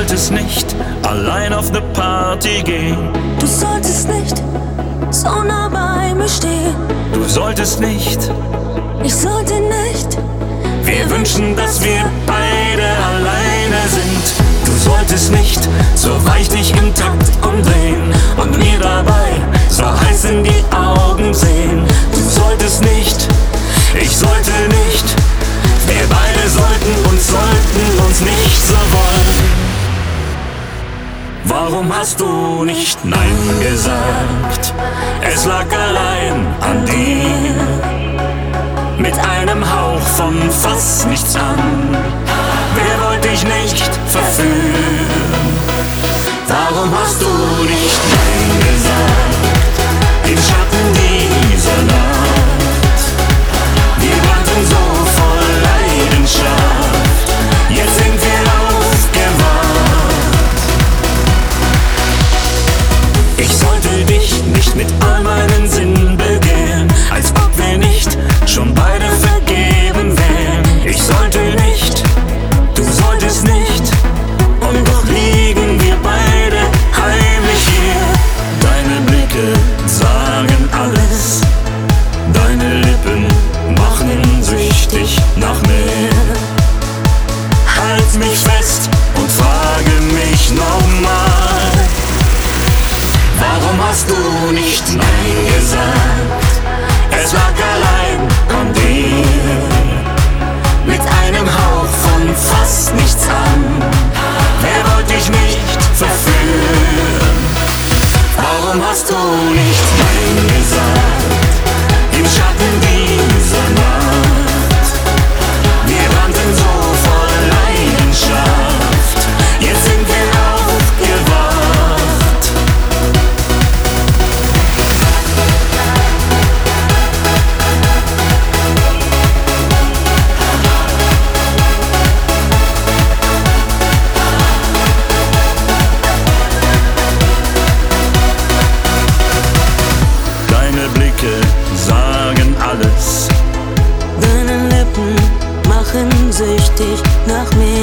solltest nicht allein auf ne Party gehen. Du solltest nicht so nah bei mir stehen. Du solltest nicht. Ich sollte nicht. Wir wünschen, dass wir beide alleine sind. Du solltest nicht so weich dich im Takt umdrehen und mir dabei so heiß in die Augen sehen. Du solltest nicht, ich sollte nicht. Wir beide sollten uns nicht so wollen. Warum hast du nicht Nein gesagt? Es lag allein an dir. Mit einem Hauch von fast nichts an. Wer wollte dich nicht verführen? Warum hast du nicht Nein gesagt? Im Schatten dieser Nacht. Wir brannten so voll Leidenschaft. Jetzt sind wir aufgewacht. Ich sollte dich nicht mit all meinen Sinnen begehren, als ob wir nicht schon beide vergeben wären. Ich sollte nicht, du solltest nicht, und doch liegen wir beide heimlich hier. Deine Blicke sagen alles, deine Lippen machen süchtig nach mehr. Halt mich fest und frage mich nochmal, warum hast du nicht Nein gesagt? Es lag allein an dir. Mit einem Hauch von fast nichts an. Wer wollte dich nicht verführen? Warum hast du nicht Nein gesagt? Im Schatten dieser Nacht. Wir brannten so voll Leidenschaft. Jetzt sind wir aufgewacht. Deine Blicke sagen alles. Deine Lippen machen süchtig nach mir.